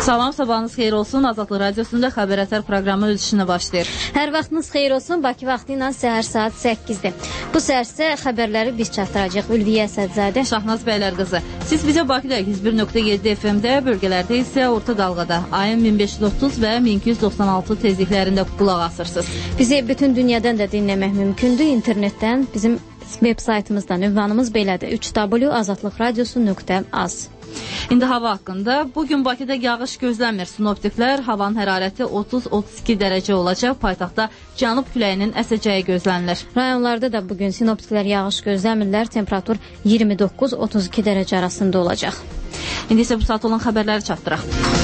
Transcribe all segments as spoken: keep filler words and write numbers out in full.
Salam, sabahınız xeyir olsun. Azadlıq Radiosunda Xəbər Ətər proqramı öz işinə başlayır. Hər vaxtınız xeyir olsun. Bakı vaxtı ilə səhər saat səkkizdir. Bu səhər isə xəbərləri biz çatdıracaq. Ülviyə Əsədzadə, Şahnaz Bəylər qızı. Siz bizə Bakıda yüz bir nöqtə yeddi F M-də, bölgələrdə isə orta dalğada ayın min beş yüz otuz və min iki yüz doxsan altı tezliklərində qulaq asırsınız. Bizi bütün dünyadan da dinləmək mümkündür. İnternetdən bizim web saytımızdan ünvanımız belədir: üç w azadlıq radiosu nöqtə az. İndi hava haqqında. Bugün Bakıda yağış gözlənmir. Sinoptiklər havanın hərarəti otuz otuz iki dərəcə olacaq. Paytaxtda cənub küləyinin əsəcəyi gözlənilir. Rayonlarda da bugün sinoptiklər yağış gözləmirlər. Temperatur iyirmi doqquz otuz iki dərəcə arasında olacaq. İndi isə bu saat olan xəbərləri çatdıraq.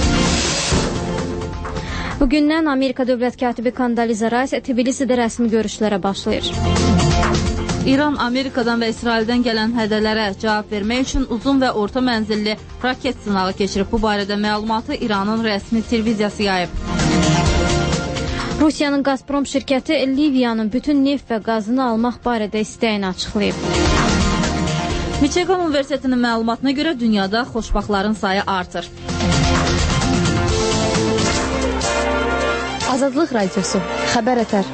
Bugündən Amerika dövlət katibi Condoleezza Rice Tbilisidə rəsmi görüşlərə başlayır. İran Amerikadan və İsraildən gələn hədələrə cavab vermək üçün uzun və orta mənzilli raket sınağı keçirib. Bu barədə məlumatı İranın rəsmi televiziyası yayıb. Rusiyanın Gazprom şirkəti Liviyanın bütün neft və qazını almaq barədə istəyini açıqlayıb. Michigan Universitetinin məlumatına görə dünyada xoşbaxtların sayı artır. Azadlıq Radiosu, Xəbər Ətər.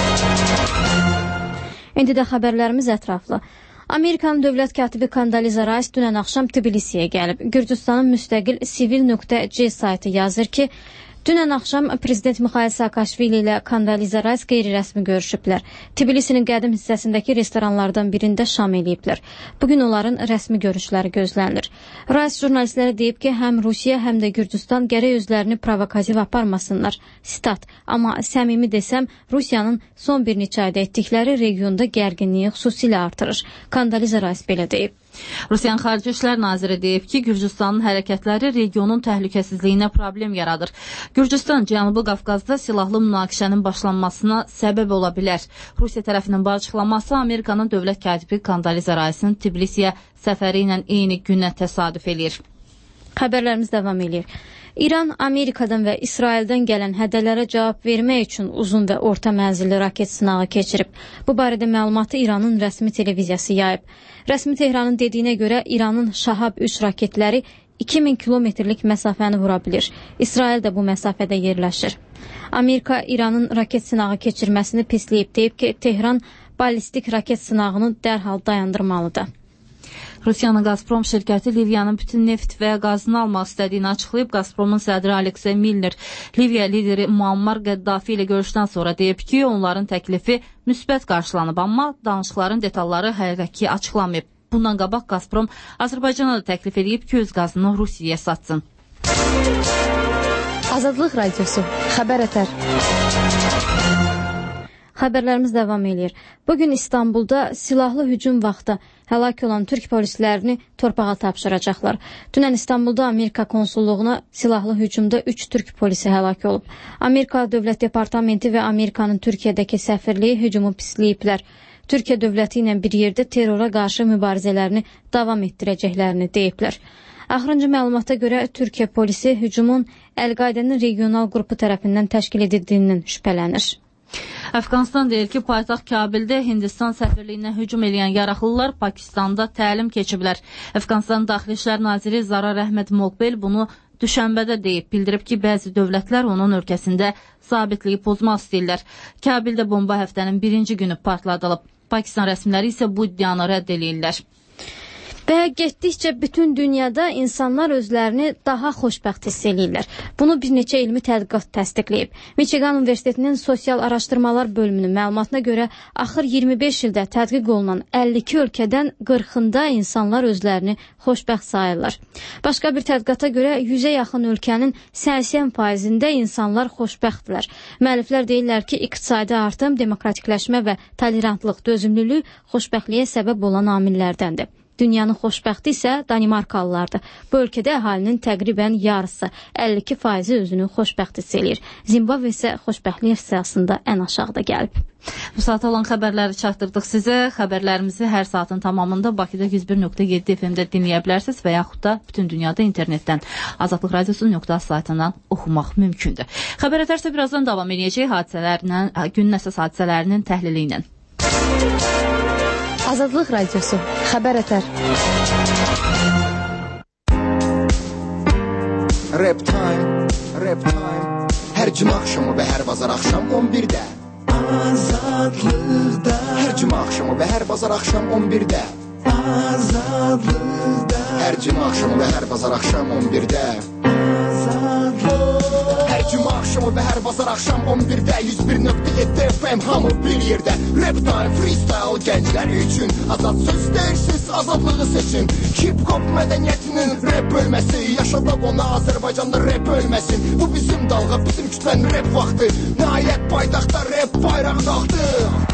İndi də xəbərlərimiz ətraflı. Amerikanın dövlət katibi Condoleezza Rice dünən axşam Tbilisiyə gəlib. Gürcüstanın müstəqil sivil nöqtə c saytı yazır ki, dünən axşam prezident Mixail Saakashvili ilə Condoleezza Rice qeyri-rəsmi görüşüblər. Tbilisinin qədim hissəsindəki restoranlardan birində şam eləyiblər. Bugün onların rəsmi görüşləri gözlənilir. Rice jurnalistlərə deyib ki, həm Rusiya, həm də Gürcüstan gərək özlərini provokativ aparmasınlar. Sitat: amma səmimi desəm, Rusiyanın son bir neçə ayda etdikləri regionda gərginliyi xüsusilə artırır. Condoleezza Rice belə deyib. Rusiyanın Xarici İşlər Naziri deyib ki, Gürcüstanın hərəkətləri regionun təhlükəsizliyinə problem yaradır. Gürcüstan Cənubi Qafqazda silahlı münaqişənin başlanmasına səbəb ola bilər. Rusiya tərəfinin bu açıqlaması Amerikanın dövlət katibi Condoleezza Rice'ın Tbilisiyə səfəri ilə eyni günə təsadüf eləyir. Xəbərlərimiz davam edir. İran Amerikadan və İsraildən gələn hədələrə cavab vermək üçün uzun və orta mənzilli raket sınağı keçirib. Bu barədə məlumatı İranın rəsmi televiziyası yayıb. Rəsmi Tehranın dediyinə görə İranın Şahab üç raketləri iki min kilometrlik məsafəni vura bilir. İsrail də bu məsafədə yerləşir. Amerika İranın raket sınağı keçirməsini pisləyib, deyib ki, Tehran ballistik raket sınağını dərhal dayandırmalıdır. Rusiyanın Gazprom şirkəti Liviyanın bütün neft və qazını almaq istədiyini açıqlayıb. Gazpromun sədri Aleksey Miller Liviya lideri Muammar Qəddafi ilə görüşdən sonra deyib ki, onların təklifi müsbət qarşılanıb, amma danışıqların detalları hələ ki açıqlamayıb. Bundan qabaq Gazprom Azərbaycana da təklif edib ki, öz qazını Rusiyaya satsın. Azadlıq Radiosu, Xəbər Ətər. Xəbərlərimiz davam edir. Bugün İstanbulda silahlı hücum vaxtı həlak olan türk polislərini torpağa tapşıracaqlar. Dünən İstanbulda Amerika konsulluğuna silahlı hücumda üç türk polisi həlak olub. Amerika Dövlət Departamenti və Amerikanın Türkiyədəki səfirliyi hücumu pisləyiblər. Türkiyə dövləti ilə bir yerdə terrora qarşı mübarizələrini davam etdirəcəklərini deyiblər. Axırıncı məlumata görə Türkiyə polisi hücumun Əl-Qaidənin regional qrupu tərəfindən təşkil edildiyindən şübhələnir. Əfqanistan deyir ki, paytaxt Kabildə Hindistan səfirliyinə hücum eləyən yaraqlılar Pakistanda təlim keçiblər. Əfqanistan Daxili İşlər Naziri Zarar Əhməd Moqbel bunu düşənbədə deyib, bildirib ki, bəzi dövlətlər onun ölkəsində sabitliyi pozmaq istəyirlər. Kabildə bomba həftənin birinci günü partladılıb. Pakistan rəsmiləri isə bu iddianı rədd eləyirlər. Və getdikcə bütün dünyada insanlar özlərini daha xoşbəxt hiss edirlər. Bunu bir neçə elmi tədqiqat təsdiqləyib. Michigan Universitetinin Sosial Araşdırmalar bölümünün məlumatına görə axır iyirmi beş ildə tədqiq olunan əlli iki ölkədən qırxında insanlar özlərini xoşbəxt sayırlar. Başqa bir tədqiqata görə yüzə yaxın ölkənin səksən faizində insanlar xoşbəxtdirlər. Müəlliflər deyirlər ki, iqtisadi artım, demokratikləşmə və tolerantlıq, dözümlülük xoşbəxtliyə səbəb olan amillərdəndir. Dünyanın xoşbəxti isə Danimarkalılardır. Bu ölkədə əhalinin təqribən yarısı, əlli iki faizi özünü xoşbəxt hiss eləyir. Zimbabve isə xoşbəxtlik sırasında ən aşağıda gəlib. Bu saat olan xəbərləri çatdırdıq sizə. Xəbərlərimizi hər saatın tamamında Bakıda yüz bir nöqtə yeddi F M-də dinləyə bilərsiniz və yaxud da bütün dünyada internetdən azadlıq radiosu nöqtə az saytından oxumaq mümkündür. Xəbər Ətərsə birazdan davam edəcək hadisələrlə, günün əsas hadisələrinin təhlili ilə. Azadlıq Radiosu, Xəbər Ətər. Rap time. Rap time. Hər cümə axşamı və hər bazar axşam on birdə. Azadlıqda. Hər cümə axşamı və hər bazar axşam on birdə. Azadlıqda. Hər cümə axşamı və hər bazar axşam on birdə. Hər cümə axşamı və hər bazar axşam on birdə yüz bir nöqtə yeddi F M hamı bir yerdə. Rap time, freestyle gənclər üçün. Azad söz deyirsiz, azadlığı seçin. Hip-hop mədəniyyətinin rap bölməsi. Yaşadaq ona Azərbaycanda rap ölməsin. Bu bizim dalğa, bizim kütlənin rap vaxtı. Nəhayət paytaxtda rap bayraq qalxdı.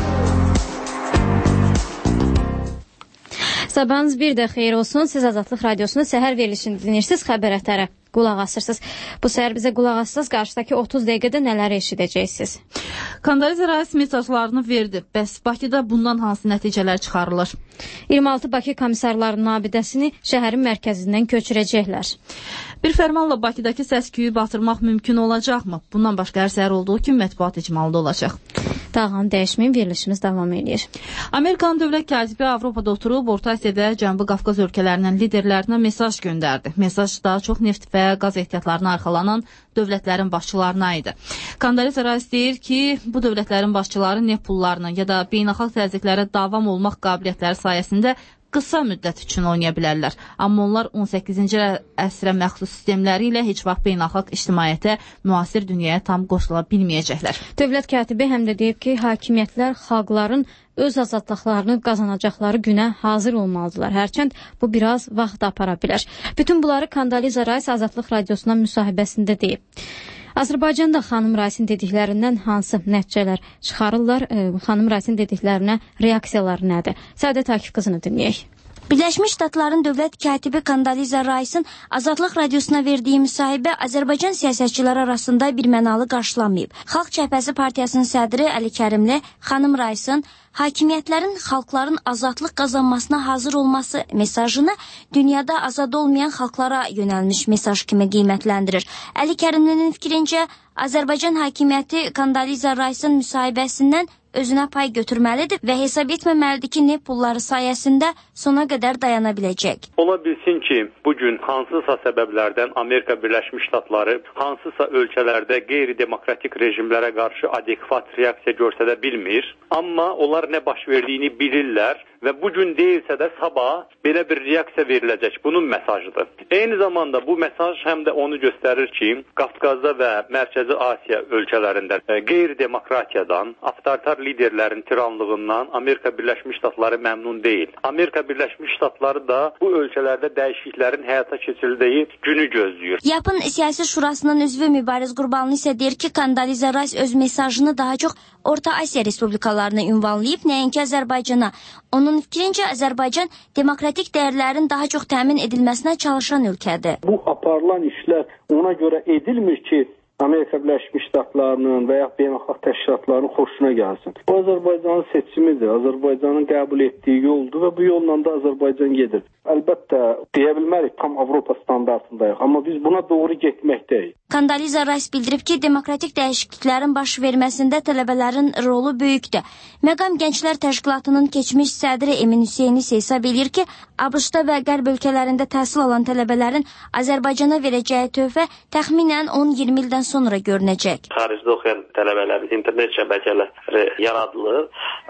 Sabahınız bir də xeyir olsun. Siz Azadlıq Radiosunu səhər verilişini dinləyirsiniz, xəbər ətərə qulaq asırsınız. Bu səhər bizə qulaq asırsınız, qarşıdakı otuz dəqiqədə nələri eşidəcəksiniz? Kandaliza Rais mesajlarını verdi. Bəs Bakıda bundan hansı nəticələr çıxarılır? iyirmi altı Bakı komissarlarının abidəsini şəhərin mərkəzindən köçürəcəklər. Bir fərmanla Bakıdakı səs-küyü batırmaq mümkün olacaqmı? Bundan başqa hər səhər olduğu kimi mətbuat icmalıda olacaq. Dağın dəyişməyin verilişimiz davam edir. Amerikanın dövlət katibi Avropada oturub Orta Asiya və Cənubi Qafqaz ölkələrinin liderlərinə mesaj göndərdi. Mesaj daha çox neft və qaz ehtiyatlarına arxalanan dövlətlərin başçılarına idi. Kandaliza Rais deyir ki, bu dövlətlərin başçıları neft pullarının ya da beynəlxalq təzyiqlərə davam olmaq qabiliyyətləri sayəsində qısa müddət üçün oynaya bilərlər. Amma onlar on səkkizinci əsrə məxsus sistemləri ilə heç vaxt beynəlxalq ictimaiyyətə, müasir dünyaya tam qoşula bilməyəcəklər. Dövlət katibi həm də deyib ki, hakimiyyətlər xalqların öz azadlıqlarını qazanacaqları günə hazır olmalıdırlar. Hərçənd bu biraz vaxt apara bilər. Bütün bunları Kandaliza Rais Azadlıq Radiosuna müsahibəsində deyib. Azərbaycanda xanım Raisin dediklərindən hansı nəticələr çıxarırlar? E, xanım Raisin dediklərinə reaksiyaları nədir? Səadət Akif qızını dinləyək. Birləşmiş Ştatların dövlət katibi Kandaliza Raisin Azadlıq Radiosuna verdiyi müsahibə Azərbaycan siyasətçiləri arasında bir mənalı qarşılanmayıb. Xalq Cəbhəsi Partiyasının sədri Əli Kərimli xanım Raisin hakimiyyətlərin xalqların azadlıq qazanmasına hazır olması mesajını dünyada azad olmayan xalqlara yönəlmiş mesaj kimi qiymətləndirir. Əli Kərimlinin fikrincə Azərbaycan hakimiyyəti Kandaliza Raisin müsahibəsindən özünə pay götürməlidir və hesab etməməlidir ki, neft pulları sayəsində sona qədər dayana biləcək. Ola bilsin ki, bugün hansısa səbəblərdən Amerika Birləşmiş Ştatları hansısa ölkələrdə qeyri-demokratik rejimlərə qarşı adekvat reaksiya göstərə bilmir. Amma onlar nə baş verdiyini bilirlər və bugün deyilsə də sabah belə bir reaksiya veriləcək. Bunun mesajıdır. Eyni zamanda bu mesaj həm də onu göstərir ki, Qafqazda və Mərkəzi Asiya ölkələrində qeyri-demokratiyadan, avtoritar liderlərin tiranlığından Amerika Birləşmiş Ştatları məmnun deyil. Amerika Birləşmiş Ştatları da bu ölkələrdə dəyişikliklərin həyata keçirildiyi günü gözləyir. Yapın Siyasi Şurasının üzvü Mübariz Qurbanlı isə deyir ki, Kandaliza Rais öz mesajını daha çox Orta Asiya respublikalarına ünvanlayıb, nəinki Azərbaycana. Onun fikrincə Azərbaycan demokratik dəyərlərin daha çox təmin edilməsinə çalışan ölkədir. Bu aparılan işlər ona görə edilmir ki, Amerika Birləşmiş Ştatlarının və ya beynəlxalq təşkilatlarının xoşuna gəlsin. Bu Azərbaycanın seçimidir, Azərbaycanın qəbul etdiyi yoldur və bu yolla da Azərbaycan gedir. Əlbəttə, deyə bilmərik tam Avropa standartındayıq, amma biz buna doğru getməkdəyik. Kandaliza Rais bildirib ki, demokratik dəyişikliklərin baş verməsində tələbələrin rolu böyükdür. Məqam Gənclər Təşkilatının keçmiş sədri Emin Hüseyni isə hesab edir ki, ABŞ-da və Qərb ölkələrində təhsil alan tələbələrin Azərbaycana verəcəyi töhfə təxminən on iyirmi ildən sonra görünəcək. Xaricdə oxuyan tələbələrin internet şəbəkələri yaradılır.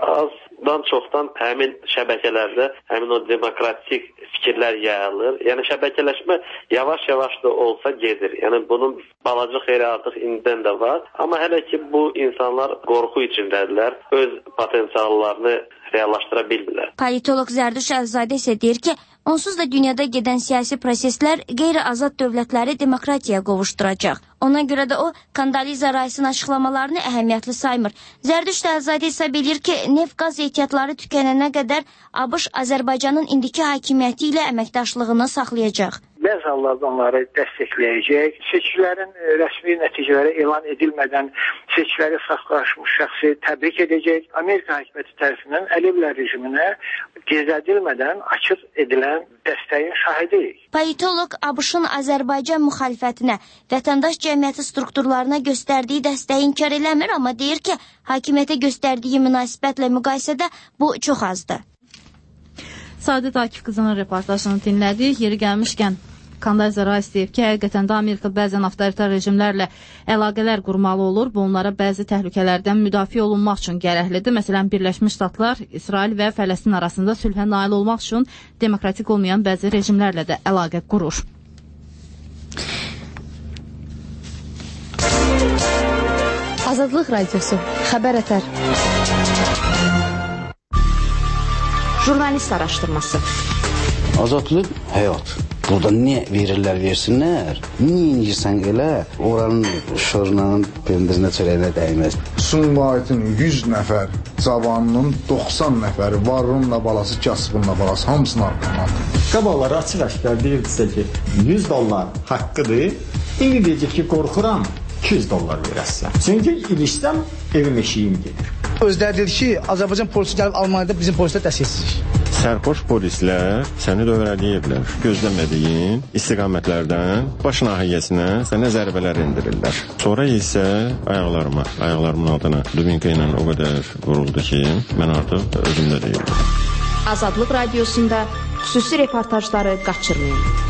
Azdan çoxdan həmin şəbəkələrdə həmin o demokratik fikirlər yayılır. Yəni şəbəkələşmə yavaş-yavaş da olsa gedir. Yəni bunun balaca xeyri artıq indidən də var. Amma hələ ki bu insanlar qorxu içindədirlər. Öz potensiallarını reallaşdıra bilmirlər. Politolog Zərduş Əlzadə isə deyir ki, onsuz da dünyada gedən siyasi proseslər qeyri-azad dövlətləri demokratiyaya qovuşduracaq. Ona görə də o, Kandaliza Raisin açıqlamalarını əhəmiyyətli saymır. Zərduş Əlzadə isə bilir ki, neft-qaz ehtiyatları tükənənə qədər ABŞ Azərbaycanın indiki hakimiyyəti ilə əməkdaşlığını saxlayacaq. Bəzi hallarda onları dəstəkləyəcək. Seçkilərin rəsmi nəticələri elan edilmədən seçkiləri saxlaşmış şəxsi təbrik edəcək. Amerika hakimiyyəti tərəfindən Əliyevlər rejiminə gizlədilmədən açıq edilən dəstəyin şahidiyik. Politolog ABŞ-ın Azərbaycan müxalifətinə, vətəndaş cəmiyyəti strukturlarına göstərdiyi dəstəyi inkar eləmir, amma deyir ki, hakimiyyətə göstərdiyi münasibətlə müqayisədə bu çox azdır. Səadət Akif qızının reportajını dinlədik. Yeri gəlmişkən Condoleezza Rice deyib ki, həqiqətən də Amerika bəzən avtoritar rejimlərlə əlaqələr qurmalı olur. Bu onlara bəzi təhlükələrdən müdafiə olunmaq üçün gərəklidir. Məsələn, Birləşmiş Ştatlar İsrail və Fələstin arasında sülhə nail olmaq üçün demokratik olmayan bəzi rejimlərlə də əlaqə qurur. Azadlıq Radiosu, Xəbər Ətər. Jurnalist araşdırması. Azadlıq həyat. Burada nə verirlər, versinlər. Niyə incirsən elə, oranın şorunanın pendirinə çörəyinə dəyməz. Sumqayıtın yüz nəfər cavanının doxsan nəfəri, varrunla balası, kasıbınla balası, hamısını arqamandır. Qabaqlar açıq-aşkar deyirdisə ki, yüz dollar haqqıdır. İndi deyəcək ki, qorxuram, iki yüz dollar verəsən. Çünki ilişsəm, evim eşiyim gedir. Özləri dedi ki, Azərbaycan polisi gəlib Almaniyada bizim polislər dəstəksizlik. Sərxoş polislər səni dövrələyiblər. Gözləmədiyin istiqamətlərdən baş nahiyyəsinə sənə zərbələr endirirlər. Sonra isə ayaqlarıma, ayaqlarımın altına dubinka ilə o qədər vuruldu ki, mən artıq özümdə deyildim. Azadlıq Radiosunda xüsusi reportajları qaçırmayın.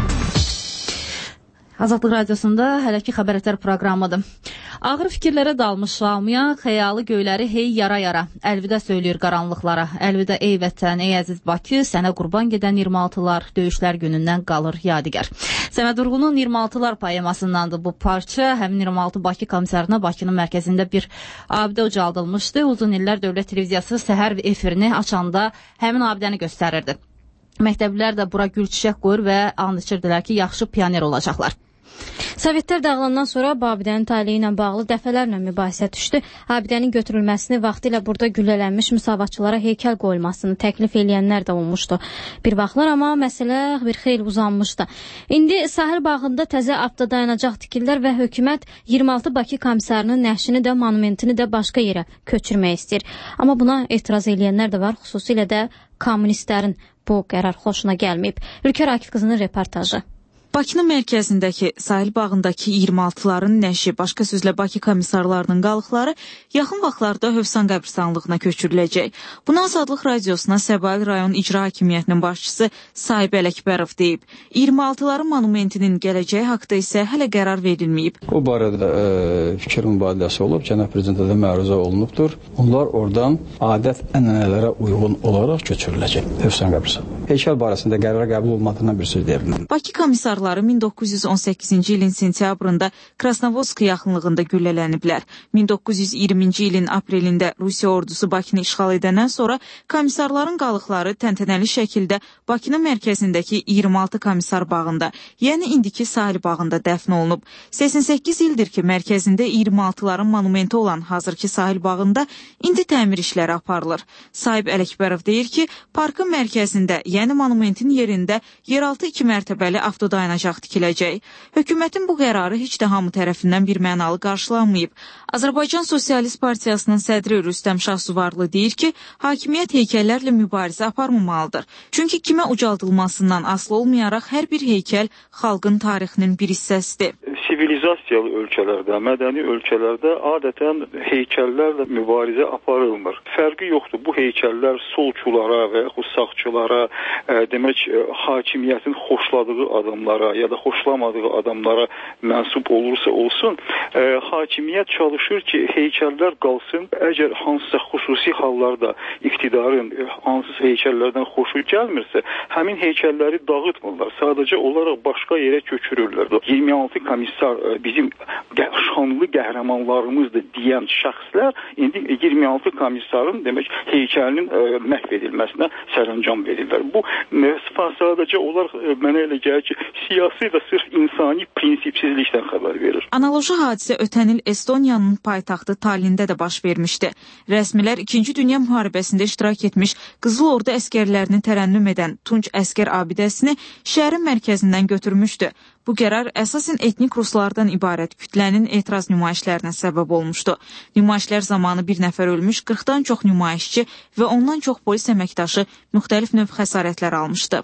Azadlıq Radiosunda hələ ki Xəbər Ətər proqramıdır. Ağır fikirlərə dalmış Şamiya, xəyalı göyləri hey yara-yara, əlvidə söyləyir qaranlıqlara, əlvidə ey vətən, ey əziz Bakı, sənə qurban gedən iyirmi altılar döyüşlər günündən qalır yadigar. Səməd Vurğunun iyirmi altılar poemasındandır bu parça. Həmin iyirmi altı Bakı komissarına Bakının mərkəzində bir abidə ucaldılmışdı. Uzun illər Dövlət Televiziyası səhər efirini açanda həmin abidəni göstərirdi. Məktəblilər də bura gül çiçək qoyur və and içirdilər ki, yaxşı pioner olacaqlar. Sovetlər dağılandan sonra bu abidənin taleyi ilə bağlı dəfələrlə mübahisə düşdü. Abidənin götürülməsini vaxtilə burada güllələnmiş müsavatçılara heykəl qoyulmasını təklif edənlər də olmuşdu. Bir vaxtlar amma məsələ bir xeyli uzanmışdı. İndi sahil bağında təzə abda dayanacaq tikirlər və hökumət iyirmi altı Bakı komissarının nəşini də, monumentini də başqa yerə köçürmək istəyir. Amma buna etiraz edənlər də var, xüsusilə də kommunistlərin bu qərar xoşuna gəlməyib. Ülkər Akif qızının reportajı. Bakının mərkəzindəki sahil bağındakı iyirmi altıların nəşi, başqa sözlə Bakı komissarlarının qalıqları yaxın vaxtlarda Hövsan qəbristanlığına köçürüləcək. Bunu Azadlıq Radiosuna Səbail rayon icra hakimiyyətinin başçısı Sahib Ələkbərov deyib. iyirmi altıların monumentinin gələcəyi haqda isə hələ qərar verilməyib. O barədə e, fikir mübadiləsi olub, cənab prezidentə də məruzə olunubdur. Onlar oradan adət ənənələrə uyğun olaraq köçürüləcək. Hövsan qəbristanlığı. Heykəl barəsində qərar qəbul olmadığından bir söz deyə bilməm. Bakı komissar min doqquz yüz on səkkizinci ilin sentyabrında Krasnovodsk yaxınlığında güllələniblər. min doqquz yüz iyirminci ilin aprelində Rusiya ordusu Bakını işğal edəndən sonra komissarların qalıqları təntənəli şəkildə Bakının mərkəzindəki iyirmi altı komissar bağında, yəni indiki sahil bağında dəfn olunub. səksən səkkiz ildir ki, mərkəzində iyirmi altıların monumenti olan hazırki sahil bağında indi təmir işləri aparılır. Sahib Ələkbərov deyir ki, parkın mərkəzində, yəni monumentin yerində yeraltı iki mərtəbəli avtodayanacaq tikiləcək. Hökumətin bu qərarı heç də hamı tərəfindən bir mənalı qarşılanmayıb. Azərbaycan Sosialist Partiyasının sədri Rüstəm Şahsuvarlı deyir ki, hakimiyyət heykəllərlə mübarizə aparmamalıdır. Çünki kimə ucaldılmasından asılı olmayaraq hər bir heykəl xalqın tarixinin bir hissəsidir. Sivilizasiyalı ölkələrdə, mədəni ölkələrdə adətən heykəllərlə mübarizə aparılmır. Fərqi yoxdur. Bu heykəllər solçulara və yaxud sağçılara, e, demək e, hakimiyyətin xoşladığı adamlara ya da xoşlamadığı adamlara mənsub olursa olsun, e, hakimiyyət çalışır ki, heykəllər qalsın. Əgər hansısa xüsusi hallarda iqtidarın e, hansısa heykəllərdən xoşu gəlmirsə, həmin heykəlləri dağıtmırlar. Sadəcə olaraq başqa yerə köçürürlər. iyirmi altı komissar e, bizim şanlı qəhrəmanlarımızdır deyən şəxslər indi iyirmi altı komissarın demək heykəlinin e, məhv edilməsinə sərəncam verirlər. Bu e, sadəcə olaraq e, mənə elə gəlir ki, siyasi və sırf insani prinsipsizlikdən xəbər verir. Analoji hadisə ötən il Estoniyanın paytaxtı Tallində də baş vermişdi. Rəsmilər İkinci Dünya müharibəsində iştirak etmiş Qızıl Ordu əskərlərini tərənnüm edən Tunç əskər abidəsini şəhərin mərkəzindən götürmüşdü. Bu qərar əsasən etnik ruslardan ibarət kütlənin etiraz nümayişlərinə səbəb olmuşdu. Nümayişlər zamanı bir nəfər ölmüş, qırxdan çox nümayişçi və ondan çox polis əməkdaşı müxtəlif növ xəsarətlər almışdı.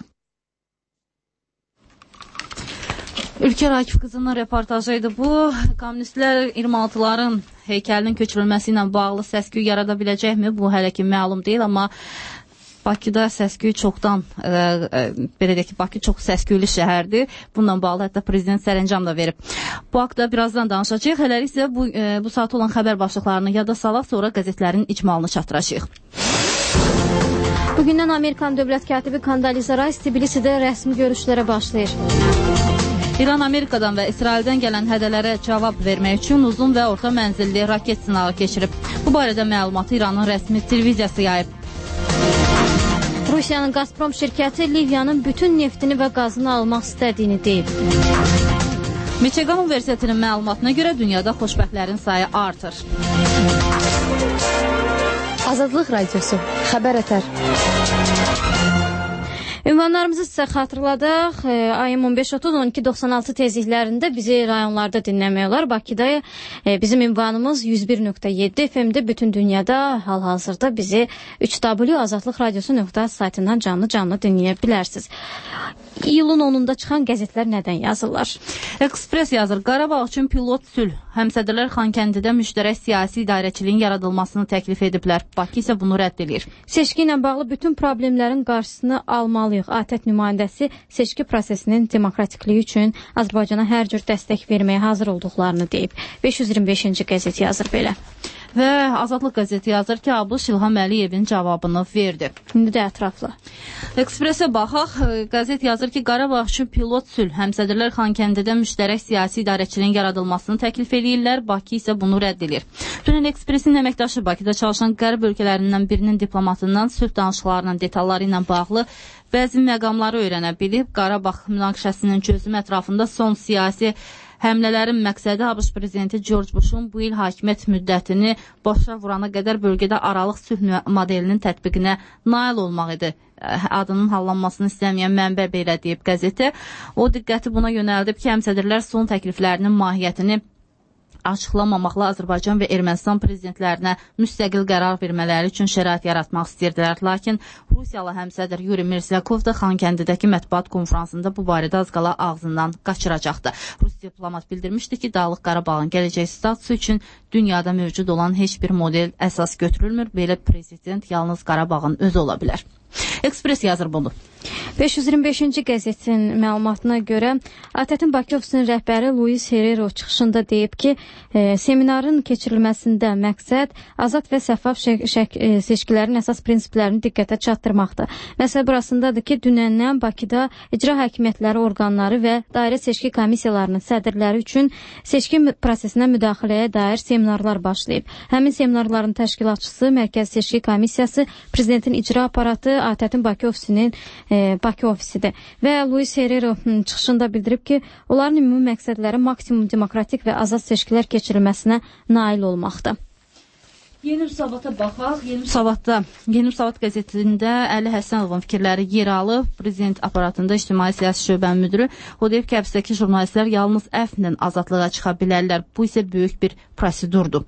Ülkər Akif qızının reportajı idi bu. Kommunistlər iyirmi altıların heykəlinin köçürülməsi ilə bağlı səs-küy yarada biləcəkmi? Bu hələ ki məlum deyil, amma Bakıda səs-küy çoxdan, e, e, belə deyək ki, Bakı çox səs-küylü şəhərdir. Bununla bağlı hətta prezident sərəncam da verib. Bu haqda birazdan danışacağıq. Hələlik isə bu, e, bu saat olan xəbər başlıqlarını yada salaq, sonra qəzetlərin icmalını çatdıracağıq. Bugündən Amerikan dövlət katibi Kondoliza Rice Tbilisidə rəsmi görüşlərə başlayır. İran Amerikadan və İsraildən gələn hədələrə cavab vermək üçün uzun və orta mənzilli raket sınağı keçirib. Bu barədə məlumatı İranın rəsmi televiziyası yayıb. Rusiyanın Gazprom şirkəti Liviyanın bütün neftini və qazını almaq istədiyini deyib. Michigan Universitetinin məlumatına görə dünyada xoşbəxtlərin sayı artır. Azadlıq Radiosu, Xəbər Ətər. Ünvanlarımızı sizə xatırladaq. Ayın on beş otuz on iki doxsan altı tezliklərində bizi rayonlarda dinləmək olar. Bakıda e, bizim ünvanımız yüz bir nöqtə yeddi F M-də, bütün dünyada hal-hazırda bizi üç w azadlıq radiosu nöqtə saytından canlı-canlı dinləyə bilərsiniz. İyulun onunda çıxan qəzetlər nədən yazırlar? Ekspres yazır, Qarabağ üçün pilot sülh. Həmsədrlər Xankəndidə müştərək siyasi idarəçiliyin yaradılmasını təklif ediblər. Bakı isə bunu rədd edir. Seçki ilə bağlı bütün problemlərin qarşısını almalıyıq. ATƏT nümayəndəsi seçki prosesinin demokratikliyi üçün Azərbaycana hər cür dəstək verməyə hazır olduqlarını deyib. beş yüz iyirmi beşinci qəzet yazır belə. Və Azadlıq qəzeti yazır ki, ABŞ İlham Əliyevin cavabını verdi. İndi də ətraflı. Ekspresə baxaq, qəzet yazır ki, Qarabağ üçün pilot sülh. Həmsədrlər Xankəndidə müştərək siyasi idarəçiliyin yaradılmasını təklif edirlər, Bakı isə bunu rədd edir. Dünən Ekspresin əməkdaşı Bakıda çalışan qərb ölkələrindən birinin diplomatından sülh danışıqlarının detalları ilə bağlı bəzi məqamları öyrənə bilib. Qarabağ münaqişəsinin çözümü ətrafında son siyasi həmlələrin məqsədi ABŞ prezidenti George Bush'un bu il hakimiyyət müddətini başa vurana qədər bölgədə aralıq sülh modelinin tətbiqinə nail olmaq idi. Adının hallanmasını istəməyən mənbə belə deyib qəzetə. O diqqəti buna yönəldib ki, həmsədrlər son təkliflərinin mahiyyətini açıqlamamaqla Azərbaycan və Ermənistan prezidentlərinə müstəqil qərar vermələri üçün şərait yaratmaq istəyirdilər. Lakin Rusiyalı həmsədr Yuri Mirsakov da Xankəndidəki mətbuat konfransında bu barədə az qala ağzından qaçıracaqdı. Rus diplomat bildirmişdi ki, Dağlıq Qarabağın gələcək statusu üçün dünyada mövcud olan heç bir model əsas götürülmür. Belə prezident yalnız Qarabağın özü ola bilər. Ekspres yazır bunu. beş yüz iyirmi beşinci qəzetin məlumatına görə ATƏT-in Bakı ofisinin rəhbəri Luis Herrero çıxışında deyib ki, e, seminarın keçirilməsində məqsəd azad və şəffaf e, seçkilərin əsas prinsiplərini diqqətə çatdırmaqdır. Məsələ burasındadır ki, dünəndən Bakıda icra hakimiyyətləri orqanları və dairə seçki komissiyalarının sədrləri üçün seçki prosesinə müdaxiləyə dair seminarlar başlayıb. Həmin seminarların təşkilatçısı Mərkəzi Seçki Komissiyası, prezidentin icra aparatı ATƏT-in Bakı ofisinin e, Bakı ofisidir. Və Luis Herrero çıxışında bildirib ki, onların ümumi məqsədləri maksimum demokratik və azad seçkilər keçirilməsinə nail olmaqdır. Yeni Müsavat'a baxaq. Yeni Müsavat'da, Yeni Müsavat qəzetində Əli Həsənovun fikirləri yer alıb. Prezident aparatında İctimai Siyasi Şöbənin müdürü o deyib ki, həbsdəki jurnalistlər yalnız əfvlə azadlığa çıxa bilərlər. Bu isə böyük bir prosedurdur.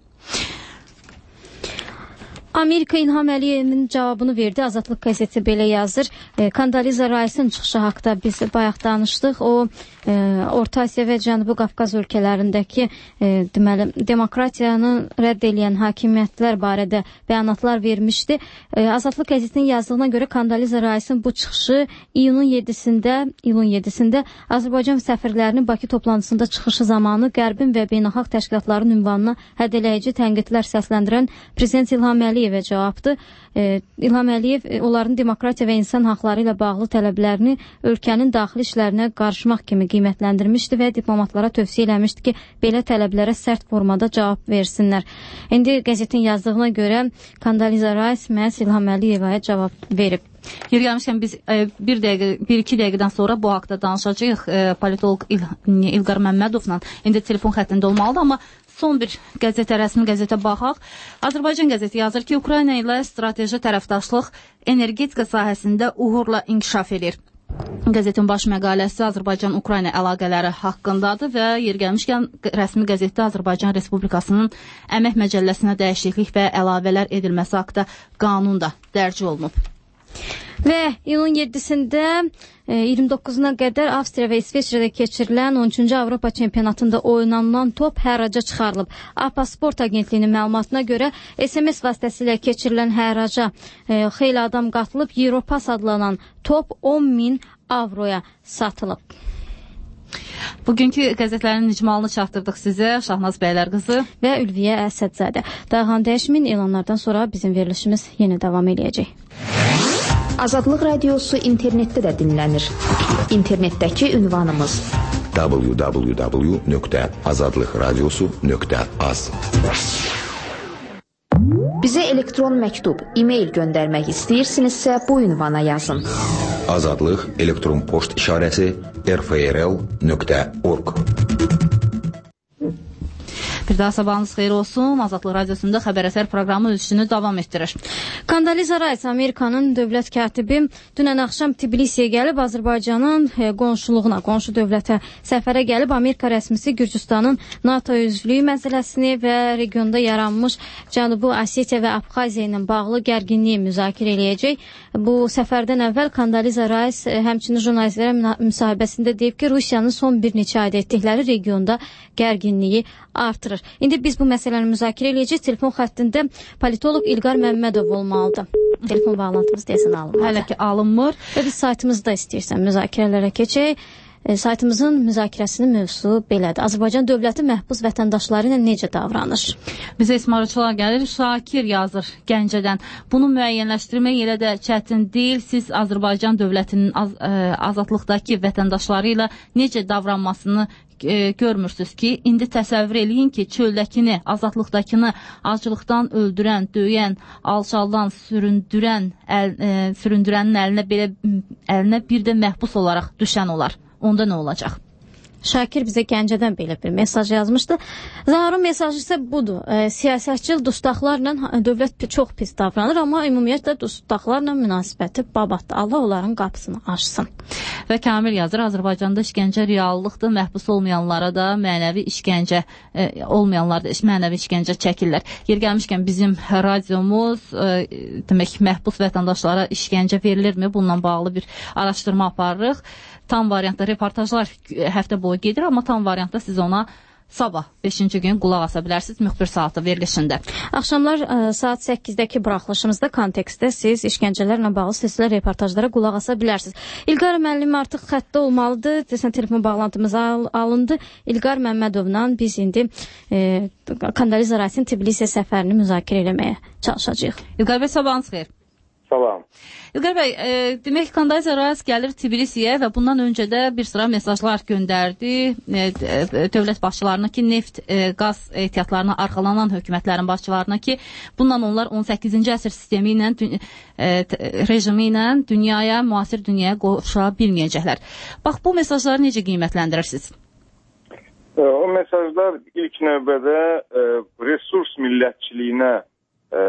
Amerika İlham Əliyevin cavabını verdi. Azadlıq qəzeti belə yazır. E, Kondoliza Rice'ın çıxışı haqda biz bayaq danışdıq. O e, Orta Asiya və Cənubi Qafqaz ölkələrindəki e, deməli demokratiyanı rədd edən hakimiyyətlər barədə bəyanatlar vermişdi. E, Azadlıq qəzetinin yazdığına görə Kondoliza Rice'ın bu çıxışı iyunun yeddisində, iyulun yeddisində Azərbaycan səfirlərinin Bakı toplantısında çıxışı zamanı Qərbin və beynəlxalq təşkilatların ünvanına hədələyici tənqidlər səsləndirən prezident İlham Əliyevə cavabdır. E, İlham Əliyev e, onların demokratiya və insan haqları ilə bağlı tələblərini ölkənin daxili işlərinə qarışmaq kimi qiymətləndirmişdi və diplomatlara tövsiyə eləmişdi ki, belə tələblərə sərt formada cavab versinlər. İndi qəzetin yazdığına görə Kondoliza Rice məhz İlham Əliyevə cavab verib. Yer gəlmişkən biz e, bir dəqiqə, bir iki dəqiqədən sonra bu haqda danışacağıq. E, politolog İl İlqar Məmmədovla indi telefon xəttində olmalıdır, amma son bir qəzetə, rəsmi qəzetə baxaq. Azərbaycan qəzeti yazır ki, Ukrayna ilə strateji tərəfdaşlıq energetika sahəsində uğurla inkişaf edir. Qəzetin baş məqaləsi Azərbaycan-Ukrayna əlaqələri haqqındadır və yer gəlmişkən rəsmi qəzetdə Azərbaycan Respublikasının əmək məcəlləsinə dəyişiklik və əlavələr edilməsi haqda qanun da dərc olunub. Və iyulun yeddisində iyirmi doqquzuna qədər Avstriya və İsveçrədə keçirilən on üçüncü Avropa çempionatında oynanılan top hərraca çıxarılıb. APA Sport Agentliyinin məlumatına görə S M S vasitəsilə keçirilən hərraca e, xeyli adam qatılıb. Europass adlanan top on min avroya satılıb. Bugünkü qəzetlərin icmalını çatdırdıq sizə. Şahnaz Bəylər qızı və Ülviyə Əsədzadə. Dağhan dəyişmin elanlardan sonra bizim verilişimiz yenə davam edəcək. Azadlıq Radiosu internetdə də dinlənir. İnternetdəki ünvanımız w w w nöqtə azadlıq radiosu nöqtə az. Bizə elektron məktub, e-mail göndərmək istəyirsinizsə bu ünvana yazın. Azadlıq elektron poçt işarəsi r f r l nöqtə org. Bir daha sabahınız xeyir olsun. Azadlıq Radiosunda Xəbər Əsər proqramı ölçüsünü davam etdirir. Kandaliza Rice, Amerikanın dövlət katibi, dünən axşam Tbilisiyə gəlib, Azərbaycanın qonşuluğuna, qonşu dövlətə səfərə gəlib, Amerika rəsmisi Gürcüstanın NATO üzvlüyü məsələsini və regionda yaranmış Cənubi Osetiya və Abxaziya ilə bağlı gərginliyi müzakirə eləyəcək. Bu səfərdən əvvəl Kandaliza Rice həmçinin jurnalistlərə müsahibəsində deyib ki, Rusiyanın son bir neçə ayda etdikləri regionda gərginliyi artırır. İndi biz bu məsələni müzakirə eləyəcəyik. Telefon xəttində politoloq İlqar Məmmədov olmalıdır. Telefon bağlantımız deyəsən alınmır. Hələ ki alınmır. Və biz saytımızda istəyirsən müzakirələrə keçək. E, saytımızın müzakirəsinin mövzusu belədir. Azərbaycan dövləti məhbus vətəndaşları ilə necə davranır? Bizə ismarıcılar gəlir. Şakir yazır Gəncədən. Bunu müəyyənləşdirmək elə də çətin deyil. Siz Azərbaycan dövlətinin az, ə, azadlıqdakı vətəndaşları ilə necə davranmasını e, görmürsünüz ki, indi təsəvvür eləyin ki, çöldəkini, azadlıqdakını acılıqdan öldürən, döyən, alçaldan süründürən, əl, e, süründürənin əlinə belə əlinə bir də məhbus olaraq düşən olar. Onda nə olacaq? Şakir bizə Gəncədən belə bir mesaj yazmışdı. Zaharın mesajı isə budur. E, siyasətçi dustaqlarla dövlət çox pis davranır, amma ümumiyyətlə dustaqlarla münasibəti babatdır. Allah onların qapısını açsın. Və Kamil yazır, Azərbaycanda işgəncə reallıqdır. Məhbus olmayanlara da mənəvi işgəncə, e, olmayanlar da mənəvi işgəncə çəkirlər. Yer gəlmişkən bizim radiomuz, e, demək, məhbus vətəndaşlara işgəncə verilirmi? Bununla bağlı bir araşdırma aparırıq. Tam variantda reportajlar həftə boyu gedir, amma tam variantda siz ona sabah beşinci gün qulaq asa bilərsiniz müxbir saatı verilişində. Axşamlar ə, saat səkkizdə buraxılışımızda kontekstdə siz işgəncələrlə bağlı silsilə reportajlara qulaq asa bilərsiniz. İlqar müəllim artıq xəttdə olmalıdır. Desən telefon bağlantımız al alındı. İlqar Məmmədovla biz indi e, Kandaliza Rice'in Tbilisiyə səfərini müzakirə etməyə çalışacağıq. İlqar bəy, sabahınız xeyir. Salam. İlqar bəy, e, demək Kandaliza Rice gəlir Tbilisiyə və bundan öncə də bir sıra mesajlar göndərdi e, e, dövlət başçılarına ki, neft, e, qaz ehtiyatlarına arxalanan hökumətlərin başçılarına ki, bundan onlar on səkkizinci əsr sistemi ilə, e, rejimi ilə dünyaya, müasir dünyaya qoşula bilməyəcəklər. Bax, bu mesajları necə qiymətləndirirsiniz? O mesajlar ilk növbədə e, resurs millətçiliyinə e,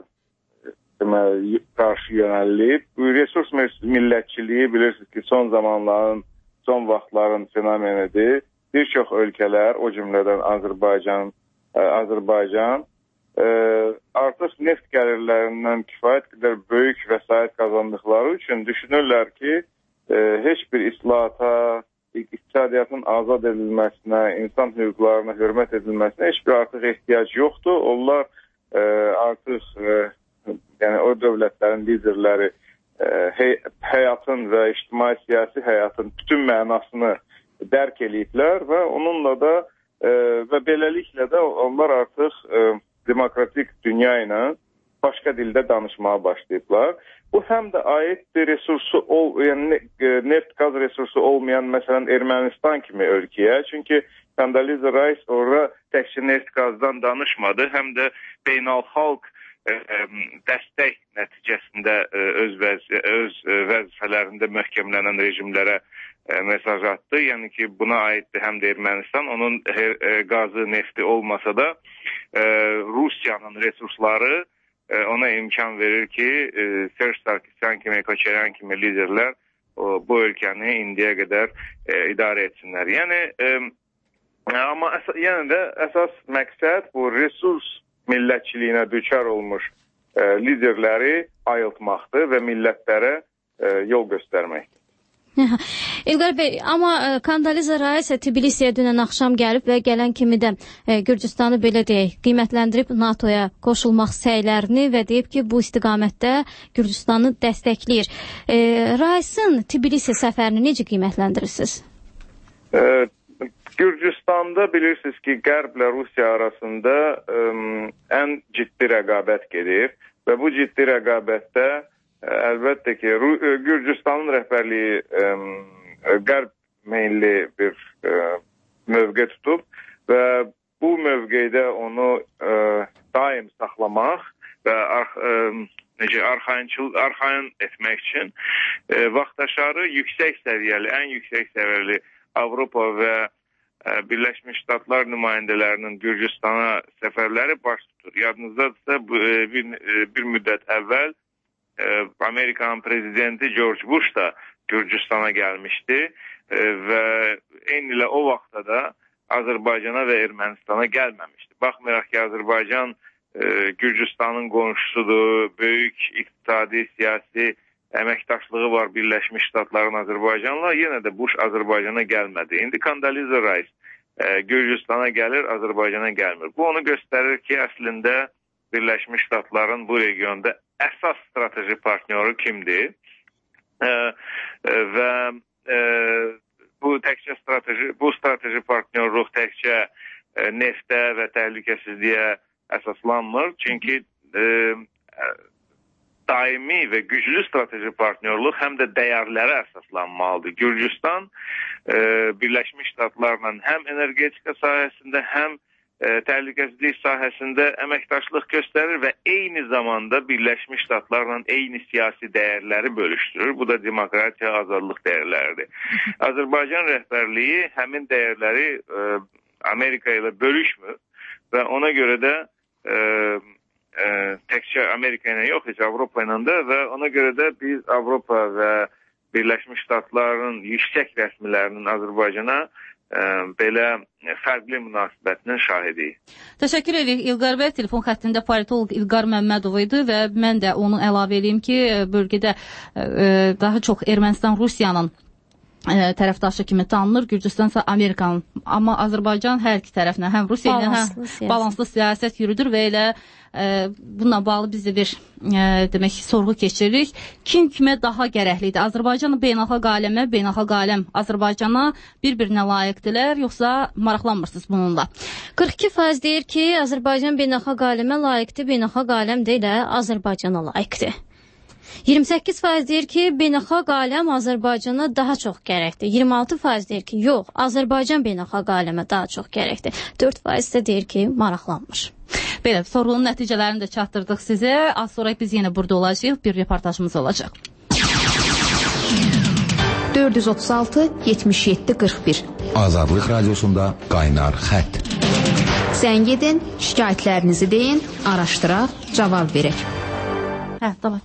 qarşı yönəlilib. Bu resurs millətçiliyi bilirsiniz ki, son zamanların, son vaxtların fenomenidir. Bir çox ölkələr, o cümlədən Azərbaycan, Azərbaycan e, artıq neft gəlirlərindən kifayət qədər böyük vəsait qazandıqları üçün düşünürlər ki, e, heç bir islahata, iqtisadiyyatın azad edilməsinə, insan hüquqlarına hörmət edilməsinə heç bir artıq ehtiyac yoxdur. Onlar e, artıq e, yəni o dövlətlərin liderləri e, hey, həyatın və ictimai siyasi həyatın bütün mənasını dərk eləyiblər və onunla da e, və beləliklə də onlar artıq e, demokratik dünya ilə başqa dildə danışmağa başlayıblar. Bu həm də aiddir resursu ol, yəni neft qaz resursu olmayan məsələn Ermənistan kimi ölkəyə. Çünki Kandaliza Rice orada təkcə neft qazdan danışmadı, həm də beynəlxalq dəstək nəticəsində öz, vəz öz vəzifələrində möhkəmlənən rejimlərə mesaj atdı. Yəni ki, buna aiddir həm də Ermənistan. Onun qazı, nefti olmasa da Rusiyanın resursları ona imkan verir ki, Serj Sarkisyan kimi, Koçaryan kimi liderlər bu ölkəni indiyə qədər idarə etsinlər. Yəni, amma yəni də əsas məqsəd bu resurs millətçiliyinə düçar olmuş e, liderləri ayıltmaqdır və millətlərə e, yol göstərməkdir. İlqar bəy, amma Kondoliza Rice Tbilisiyə dünən axşam gəlib və gələn kimi də e, Gürcüstanı belə deyək, qiymətləndirib NATOya qoşulmaq səylərini və deyib ki, bu istiqamətdə Gürcüstanı dəstəkləyir. E, Rice'ın Tbilisi səfərini necə qiymətləndirirsiniz? E, Gürcüstanda bilirsiniz ki, Qərblə Rusiya arasında ə, ən ciddi rəqabət gedir və bu ciddi rəqabətdə əlbəttə ki, Gürcüstanın rəhbərliyi ə, qərb meyilli bir ə, mövqe tutub və bu mövqedə onu ə, daim saxlamaq və arx, ə, necə arxayın etmək üçün ə, vaxtaşarı yüksək səviyyəli, ən yüksək səviyyəli Avropa və ə, Birləşmiş Ştatlar nümayəndələrinin Gürcüstana səfərləri baş tutur. Yadınızdadırsa bir, bir müddət əvvəl Amerikan prezidenti George Bush da Gürcüstana gəlmişdi və eyni ilə o vaxtda da Azərbaycana və Ermənistana gəlməmişdi. Baxmayaraq ki, Azərbaycan Gürcüstanın qonşusudur, böyük iqtisadi, siyasi əməkdaşlığı var Birləşmiş Ştatların Azərbaycanla, yenə də Bush Azərbaycana gəlmədi. İndi Kondoliza Rice Gürcüstana gəlir, Azərbaycana gəlmir. Bu onu göstərir ki, əslində Birləşmiş Ştatların bu regionda əsas strateji partnyoru kimdir? E, e, və e, bu təkcə strateji, bu strateji partnyorluq təkcə e, neftə və təhlükəsizliyə əsaslanmır. Çünki e, daimi və güclü strateji partnyorluq həm də dəyərlərə əsaslanmalıdır. Gürcüstan e, Birləşmiş Ştatlarla həm energetika sahəsində, həm təhlükəsizlik sahəsində əməkdaşlıq göstərir və eyni zamanda Birləşmiş Ştatlarla eyni siyasi dəyərləri bölüşdürür. Bu da demokratiya, azadlıq dəyərləridir. Azərbaycan rəhbərliyi həmin dəyərləri ə, Amerika ilə bölüşmür və ona görə də ə, ə, təkcə Amerika ilə yox, heç Avropa ilə də və ona görə də biz Avropa və Birləşmiş Ştatların yüksək rəsmilərinin Azərbaycana ə, belə fərqli münasibətinin şahidiyik. Təşəkkür edirik İlqar bəy. Telefon xəttində politolog İlqar Məmmədov idi və mən də onu əlavə edeyim ki, bölgədə ə, daha çox Ermənistan Rusiyanın ə, tərəfdaşı kimi tanınır, Gürcüstan isə Amerikanın. Amma Azərbaycan hər iki tərəflə, həm Rusiya ilə həm siyasət. balanslı siyasət yürüdür və elə ə, bununla bağlı biz də bir ə, demək sorğu keçiririk. Kim kimə daha gərəklidir? Azərbaycanı beynəlxalq aləmə, beynəlxalq aləm Azərbaycana bir-birinə layiqdirlər, yoxsa maraqlanmırsınız bununla? qırx iki faiz deyir ki, Azərbaycan beynəlxalq aləmə layiqdir, beynəlxalq aləm deyil, Azərbaycana layiqdir. iyirmi səkkiz faiz deyir ki, beynəlxalq aləm Azərbaycana daha çox gərəkdir. iyirmi altı faiz deyir ki, yox, Azərbaycan beynəlxalq aləmə daha çox gərəkdir. dörd faiz də deyir ki, maraqlanmır. Belə, sorğunun nəticələrini də çatdırdıq sizə. Az sonra biz yenə burada olacağıq. Bir reportajımız olacaq. dörd yüz otuz altı yetmiş yeddi qırx bir Azadlıq Radiosunda qaynar xətt. Zəng edin, şikayətlərinizi deyin, araşdıraq, cavab verək. Hə, tamam.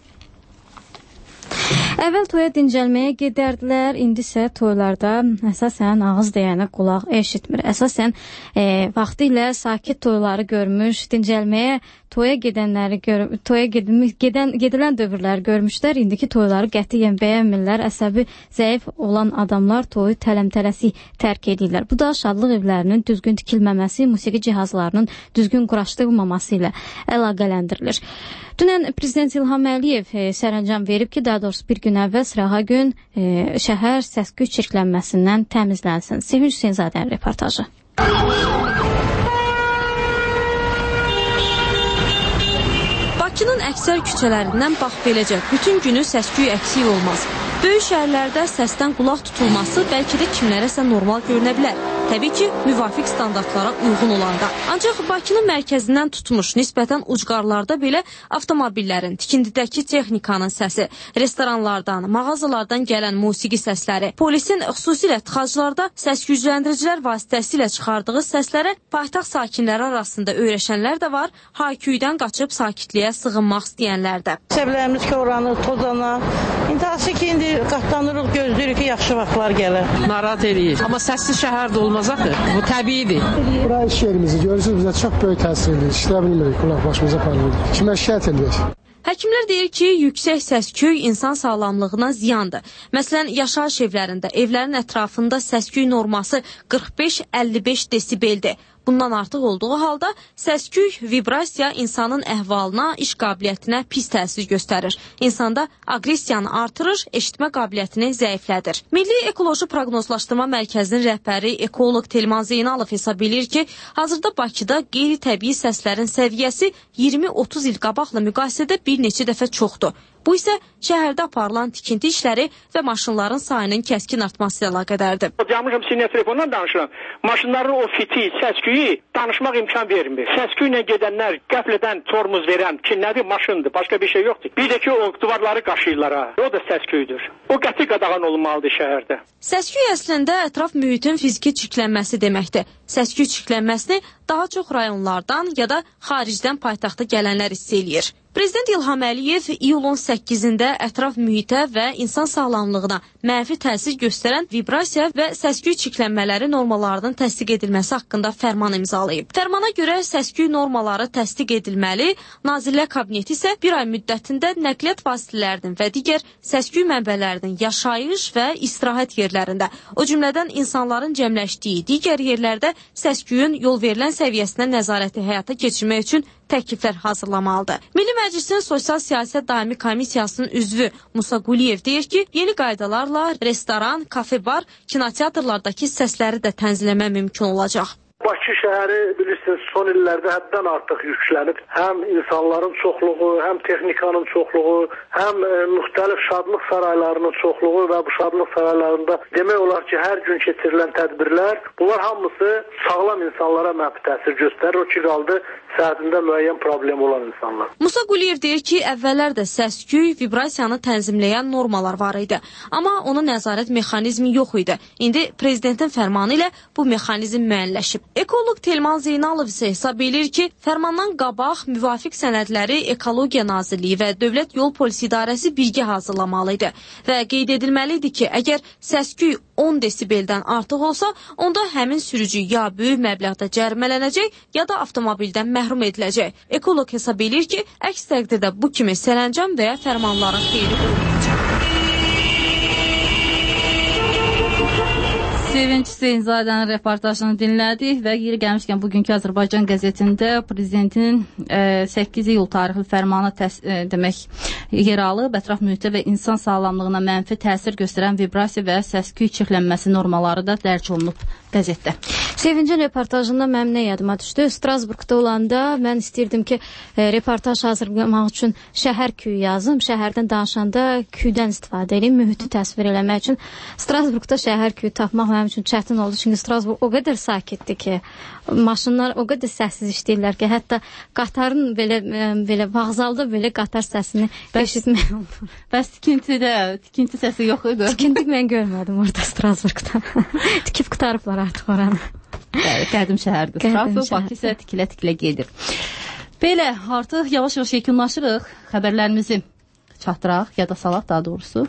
Əvvəl toya dincəlməyə gedərdilər, indi isə toylarda əsasən ağız deyənə qulaq eşitmir. Əsasən e, vaxtı ilə sakit toyları görmüş, dincəlməyə toya gedənləri gör, toya gedilmiş, gedən gedilən dövrləri görmüşlər. İndiki toyları qətiyyən bəyənmirlər. Əsəbi zəif olan adamlar toyu tələmtələsik tərk edirlər. Bu da şadlıq evlərinin düzgün tikilməməsi, musiqi cihazlarının düzgün quraşdırılmaması ilə əlaqələndirilir. Dünən Prezident İlham Əliyev e, sərəncam verib ki, daha doğrusu bir gün əvvəl sırağa gün e, şəhər səs-küy çirklənməsindən təmizlənsin. Sevinç Hüseynzadənin reportajı. Bakının əksər küçələrindən bax beləcə bütün günü səs-küy əksik olmaz. Böyük şəhərlərdə səsdən qulaq tutulması bəlkə də kimlərəsə normal görünə bilər. Təbii ki, müvafiq standartlara uyğun olanda. Ancaq Bakının mərkəzindən tutmuş nisbətən ucqarlarda belə avtomobillərin, tikindidəki texnikanın səsi, restoranlardan, mağazalardan gələn musiqi səsləri, polisin xüsusilə tıxaclarda səs-gücləndiricilər vasitəsilə çıxardığı səslərə paytaxt sakinləri arasında öyrəşənlər də var, hayküydən qaçıb sakitliyə sığınmaq istəyənlər də. Səbirlərimiz ki, oranı tozana, intihası ki, indi qatlanırıq, gözləyirik ki, yaxşı vaxtlar gəlir. Narahat eləyir. Amma səssiz şəhər də olmaz axı. Bu təbiidir. Bura iş yerimizi görürsünüz, bizə çox böyük təsir edir. İşləyə bilmirik, qulaq başımıza parlayır. Kimə şikayət edək? Həkimlər deyir ki, yüksək səs-küy insan sağlamlığına ziyandır. Məsələn, yaşayış evlərində, evlərin ətrafında səs-küy norması qırx beş əlli beş desibeldir. Bundan artıq olduğu halda səs-küy, vibrasiya insanın əhvalına, iş qabiliyyətinə pis təsir göstərir. İnsanda aqressiyanı artırır, eşitmə qabiliyyətini zəiflədir. Milli Ekoloji Proqnozlaşdırma Mərkəzinin rəhbəri ekoloq Telman Zeynalov hesab edir ki, hazırda Bakıda qeyri-təbii səslərin səviyyəsi iyirmi otuz il qabaqla müqayisədə bir neçə dəfə çoxdur. Bu isə şəhərdə aparılan tikinti işləri və maşınların sayının kəskin artması ilə əlaqədardır. Gəlmişəm sizinlə telefondan danışıram. Maşınların o fiti, səs-küyü danışmaq imkan vermir. Səs-küylə gedənlər qəflədən tormuz verən ki, nədir? Maşındır, başqa bir şey yoxdur. Bir də ki, o divarları qaşıyırlar ha. O da səs-küydür. O qəti qadağan olmalıdır şəhərdə. Səs-küy əslində ətraf mühitin fiziki çirklənməsi deməkdir. Səs-küy çirklənməsini daha çox rayonlardan ya da xaricdən paytaxta gələnlər hiss eləyir. Prezident İlham Əliyev iyulun səkkizində ətraf mühitə və insan sağlamlığına mənfi təsir göstərən vibrasiya və səs-küy çirklənmələri normalarının təsdiq edilməsi haqqında fərman imzalayıb. Fərmana görə səs-küy normaları təsdiq edilməli, Nazirlər Kabineti isə bir ay müddətində nəqliyyat vasitələrinin və digər səs-küy mənbələrinin yaşayış və istirahət yerlərində, o cümlədən insanların cəmləşdiyi digər yerlərdə səs-küyün yol verilən səviyyəsinə nəzarəti həyata keçirmək üçün təkliflər hazırlamalıdır. Milli Məclisin Sosial Siyasət Daimi Komissiyasının üzvü Musa Quliyev deyir ki, yeni qaydalarla restoran, kafe-bar, kinoteatrlardakı səsləri də tənzimləmə mümkün olacaq. Bakı şəhəri bilirsiniz son illərdə həddən artıq yüklənib. Həm insanların çoxluğu, həm texnikanın çoxluğu, həm e, müxtəlif şadlıq saraylarının çoxluğu və bu şadlıq saraylarında demək olar ki, hər gün keçirilən tədbirlər, bunlar hamısı sağlam insanlara mənfi təsir göstərir. O ki, qaldı səhətində müəyyən problem olan insanlar. Musa Quliyev deyir ki, əvvəllər də səs-küy, vibrasiyanı tənzimləyən normalar var idi. Amma onun nəzarət mexanizmi yox idi. İndi prezidentin fərmanı ilə bu mexanizm müəyyənləşib. Ekoloq Telman Zeynalov isə hesab edir ki, fərmandan qabaq müvafiq sənədləri Ekologiya Nazirliyi və Dövlət Yol Polisi İdarəsi birgə hazırlamalı idi. Və qeyd edilməli idi ki, əgər səs-küy on desibeldən artıq olsa, onda həmin sürücü ya böyük məbləğdə cərimələnəcək, ya da avtomobildən məhrum ediləcək. Ekoloq hesab edir ki, əks təqdirdə bu kimi sərəncam və ya fərmanların xeyri olmayacaq. Sevinç Hüseynzadənin reportajını dinlədik və yeri gəlmişkən bugünkü Azərbaycan qəzetində prezidentin e, səkkiz iyul tarixli fərmanı təs, e, demək yer alıb, ətraf mühitə və insan sağlamlığına mənfi təsir göstərən vibrasiya və səs-küy çirklənməsi normaları da dərc olunub qəzetdə. Sevincin reportajında mənim nə yadıma düşdü? Strasburqda olanda mən istəyirdim ki, e, reportaj hazırlamaq üçün şəhər küyü yazım. Şəhərdən danışanda küydən istifadə edeyim, mühiti təsvir eləmək üçün. Strasburqda şəhər küyü tapmaq mənim üçün çətin oldu. Çünki Strasburq o qədər sakitdir ki, maşınlar o qədər səssiz işləyirlər ki, hətta qatarın belə belə vağzalda belə qatar səsini eşitmək olur. Bəs tikintidə, tikinti səsi yox idi. Tikinti mən görmədim orada Strasburqda. Tikib qutarıblar artıq oranı. Yəni, qədim şəhərdir. Strasburq, Bakı isə tikilə-tikilə gedir. Belə, artıq yavaş-yavaş yekunlaşırıq. Xəbərlərimizi çatdıraq, ya da salaq daha doğrusu.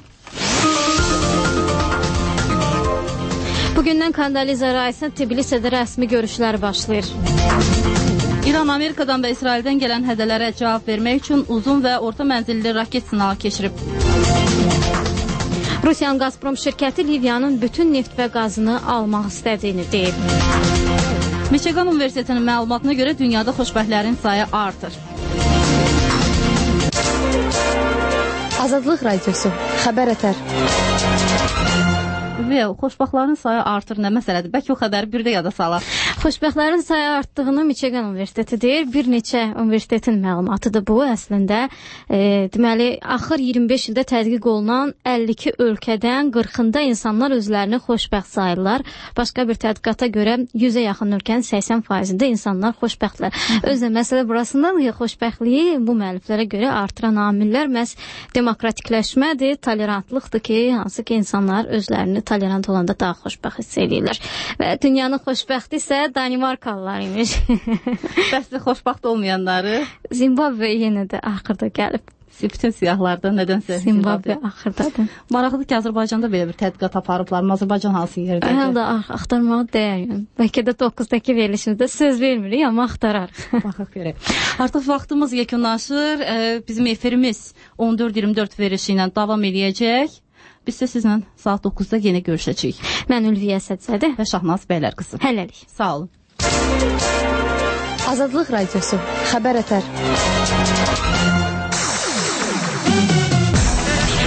Bugündən Kandaliza Rice'ın Tbilisədə rəsmi görüşləri başlayır. İran Amerikadan və İsraildən gələn hədələrə cavab vermək üçün uzun və orta mənzilli raket sınağı keçirib. Rusiyanın Gazprom şirkəti Liviyanın bütün neft və qazını almaq istədiyini deyib. Michigan Universitetinin məlumatına görə dünyada xoşbəxtlərin sayı artır. Azadlıq Radiosu, Xəbər Ətər. Və xoşbəxtlərin sayı artır nə məsələdir? Bəlkə o xəbəri bir də yada salaq. Xoşbəxtlərin sayı artdığını Michigan Universiteti deyir. Bir neçə universitetin məlumatıdır bu əslində. E, deməli, axır iyirmi beş ildə tədqiq olunan əlli iki ölkədən qırxında insanlar özlərini xoşbəxt sayırlar. Başqa bir tədqiqata görə yüzə yaxın ölkənin səksən faizində insanlar xoşbəxtlər. Özdə məsələ burasındadır ki, xoşbəxtliyi bu müəlliflərə görə artıran amillər məhz demokratikləşmədir, tolerantlıqdır ki, hansı ki insanlar özlərini tolerant olanda daha xoşbəxt hiss edirlər. Və dünyanın xoşbəxti isə Danimarkalılar imiş. Bəs xoşbaxt olmayanları? Zimbabwe yenə də axırda gəlib. Bütün siyahlardan nədənsə Zimbabwe axırdadır. Maraqlıdır ki, Azərbaycanda belə bir tədqiqat aparıblar. Azərbaycan hansı yerdədir? Hələ də axtarmağa dəyər. Yəni. Bəlkə də doqquzdakı verilişimizdə söz vermirik, amma axtararıq. Baxaq görək. Artıq vaxtımız yekunlaşır. Bizim efirimiz on dörd iyirmi dörd verilişi ilə davam eləyəcək. Biz də sizlə saat doqquzda yenə görüşəcəyik. Mən Ülviyə Sədsədə və Şahnaz Bəylər qızı. Hələlik. Sağ olun. Azadlıq Radiosu. Xəbər ətər.